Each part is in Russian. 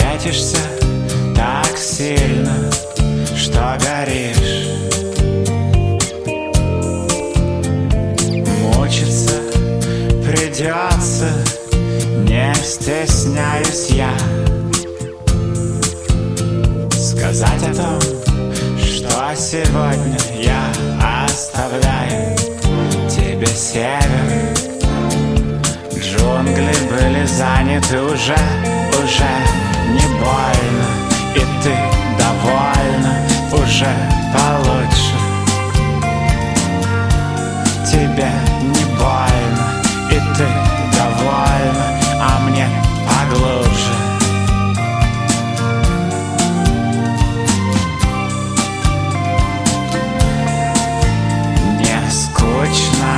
Светишься так сильно, что горишь. Мучиться придется, не стесняюсь я сказать о том, что сегодня я оставляю тебе север. Джунгли были заняты уже не больно, и ты довольна уже получше. Тебе не больно, и ты довольна, а мне поглубже. Не скучно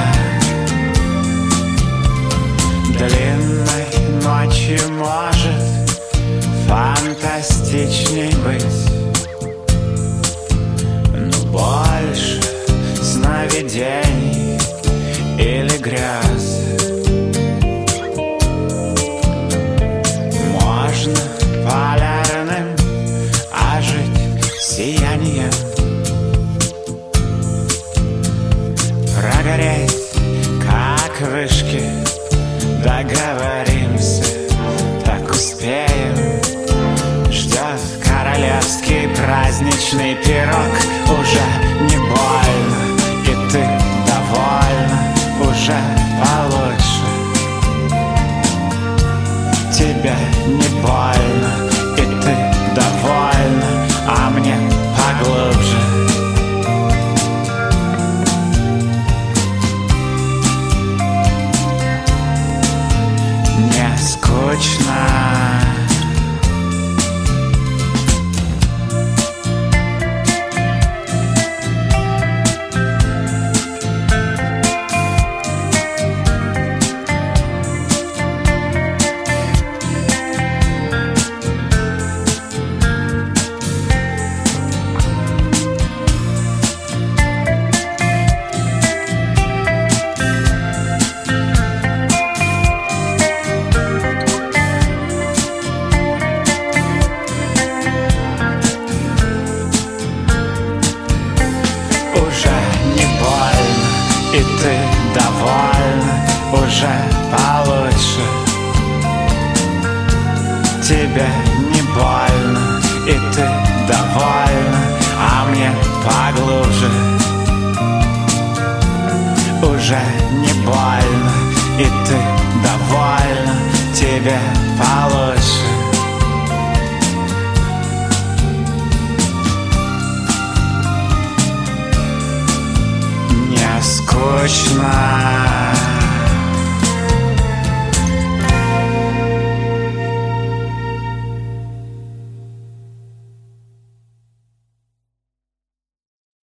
длинной ночью может фантастичней быть, но больше сновидений или грез. Можно полярным ожить сиянием, прогореть, как вышки. Договоримся, так успеем. Ждет королевский праздничный пирог. Уже не больно, и ты довольна уже получше. Тебе не больно, и ты довольна, а мне поглубже. Не скучно. И ты довольна уже получше. Тебе не больно, и ты довольна, а мне поглубже. Уже не больно, и ты довольна, тебе получше.